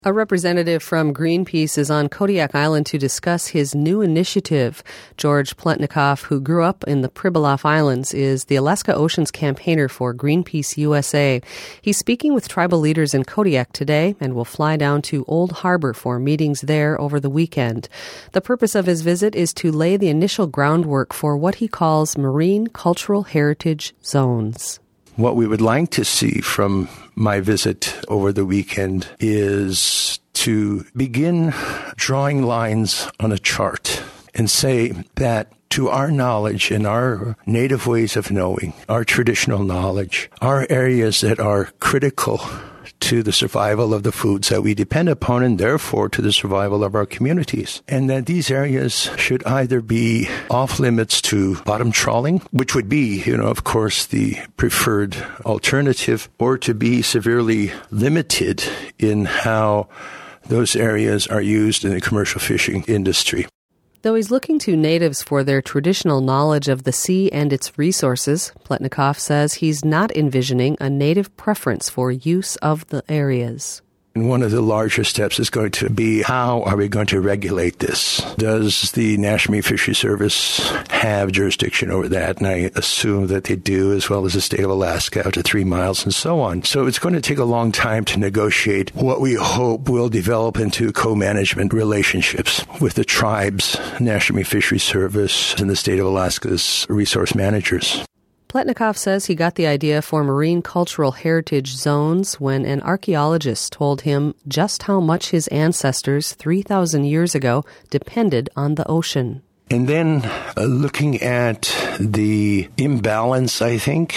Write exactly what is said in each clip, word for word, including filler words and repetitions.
A representative from Greenpeace is on Kodiak Island to discuss his new initiative. George Pletnikoff, who grew up in the Pribilof Islands, is the Alaska Oceans campaigner for Greenpeace U S A. He's speaking with tribal leaders in Kodiak today and will fly down to Old Harbor for meetings there over the weekend. The purpose of his visit is to lay the initial groundwork for what he calls marine cultural heritage zones. What we would like to see from my visit over the weekend is to begin drawing lines on a chart and say that to our knowledge and our native ways of knowing, our traditional knowledge, our areas that are critical to the survival of the foods that we depend upon and therefore to the survival of our communities. And that these areas should either be off limits to bottom trawling, which would be, you know, of course, the preferred alternative, or to be severely limited in how those areas are used in the commercial fishing industry. Though he's looking to natives for their traditional knowledge of the sea and its resources, Pletnikoff says he's not envisioning a native preference for use of the areas. And one of the larger steps is going to be, how are we going to regulate this? Does the National Marine Fisheries Service have jurisdiction over that? And I assume that they do, as well as the state of Alaska, out to three miles and so on. So it's going to take a long time to negotiate what we hope will develop into co-management relationships with the tribes, National Marine Fisheries Service, and the state of Alaska's resource managers. Pletnikoff says he got the idea for marine cultural heritage zones when an archaeologist told him just how much his ancestors three thousand years ago depended on the ocean. And then uh, looking at the imbalance, I think,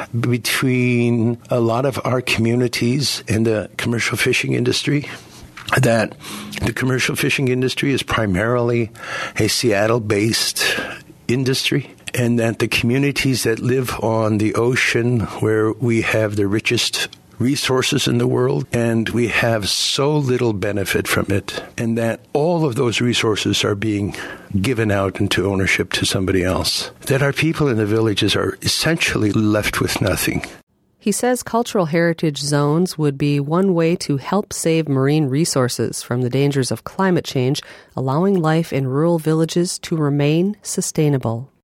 between a lot of our communities and the commercial fishing industry, that the commercial fishing industry is primarily a Seattle-based industry, and that the communities that live on the ocean, where we have the richest resources in the world, and we have so little benefit from it, and that all of those resources are being given out into ownership to somebody else, that our people in the villages are essentially left with nothing. He says cultural heritage zones would be one way to help save marine resources from the dangers of climate change, allowing life in rural villages to remain sustainable.